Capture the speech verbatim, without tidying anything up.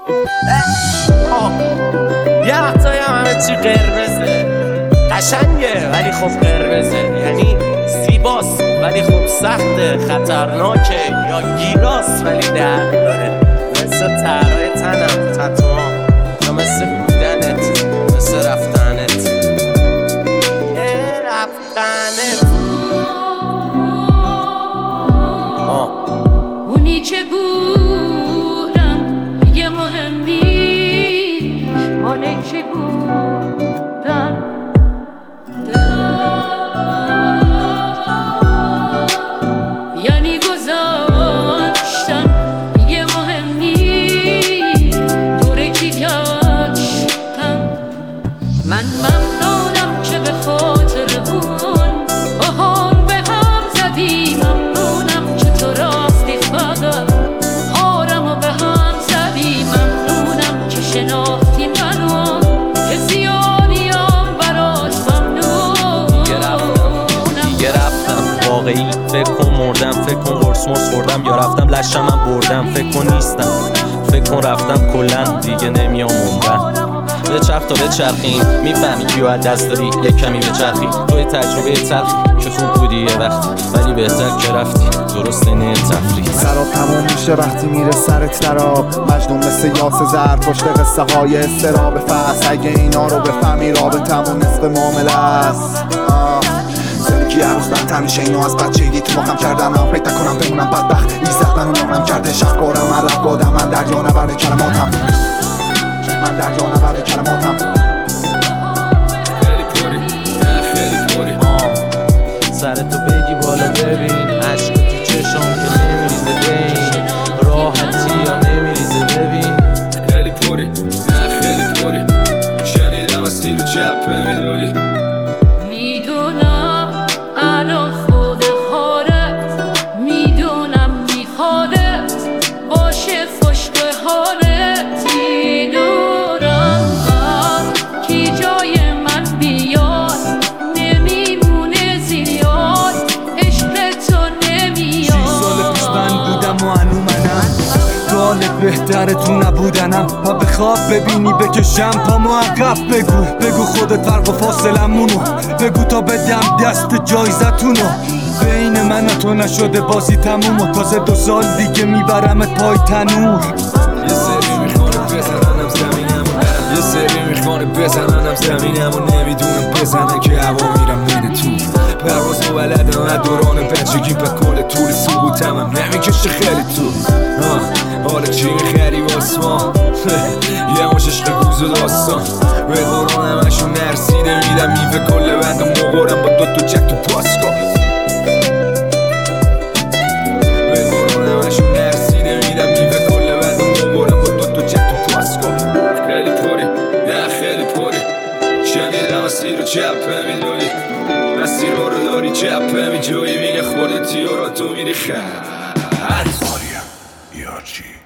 یه وقتایی هم همه چی قرمزه، قشنگه ولی خب قرمزه، یعنی زیباست ولی خب سخته، خطرناکه یا گیلاس ولی درد داره، مثل طرای تنم، تتوام، یا مثل بودنت، مثل رفتنت رفتنت اونی که بودم یه مهم نیست، ماله که بودم یعنی گذاشتم یه مهم نیست، دوره کی گشتم. من ممنونم که به خاطر اون باهام به هم زدی، ممنونم که تو راستی فقط آرم و به هم زدی، ممنونم که شناختی منو که زیادیم برات ممنونم. دیگه رفتم واقعی، فکر کن مردم، فکر کن قرص مرس خوردم یا رفتم لشم من بردم، فکر کن نیستم، فکر کن رفتم کلن دیگه نمیام عمرم. به چرخ تا به چرخیم میفهمی کیو از دست داری، یک کمی به چرخی توی تجربه تلخی که خوب بودی یه وقت ولی بهتر که رفتی، درست نه تفریح. سراب تموم میشه وقتی میره سرت دراب، مجنون مثل یاس زر پشت قصه های استراب فصل، اگه اینا رو بفهمی رابطمون نصف معامله است. زندگی هر روز بدتر میشه، اینو از بچگی تو مخم کردم، من فکر نکنم بمونم بدبخت، نیزت منو نامم کرده شفقارم، من رب بادم، من دریا نبرد کلماتم، من دریا نبرد کلماتم. خیلی پری، خیلی پری سرتو بگی بالا ببین، عشق تو چشام که نمیریزه بین، راحتی یا نمیریزه ببین. خیلی پری، خیلی پری شنیدم از تیر و چپه میدونی، میدونم الان خود خارت، میدونم میخوادت باشه خوش به حالت، میدونم کی جای من بیاد نمیمونه زیاد، عشق تو نمیاد. سی سال پیش من بودم و هنو منم، حالت بهتره تو نبودنم، پا بخواب ببینی بکشم پامو عقب، بگو بگو خودت فرق و فاصلمونو بگو تا بدم دست جایزتونو، بین من و تو نشده بازی تموم و تازه دو سال دیگه میبرمت پای تنور. یه سری میخوانه بزننم زمینمو نرم، یه سری میخوانه بزننم زمینمو نمیدونم بزنن که هوا میرم میره تو، پرواز و بلدم از دوران بچگی به کل طول سقوطم هم نمیکشه خیلی تو. حالا چی میخری واسه ما یه مش عشق گوز و داستان، به دوران همشون نرسیده میدم میوه کل بند و مقارم با دوتو جک تو پاسکا، به دوران همشون نرسیده میدم میوه کل بند و مقارم با دوتو جک تو پاسکا. خیلی پری، نه خیلی پری شنیدم از تیر و چپه میدونی، مسیر رو داری چپه میجوی، میگه خودتی و را تو میری خط. یا چی؟